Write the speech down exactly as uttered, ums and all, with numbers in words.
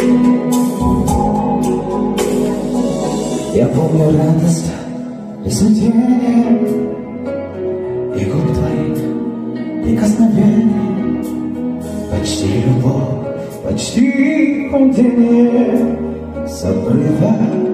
Я помню радость и смятение, и губ твоих прикосновений, почти любовь, почти падение с обрыва.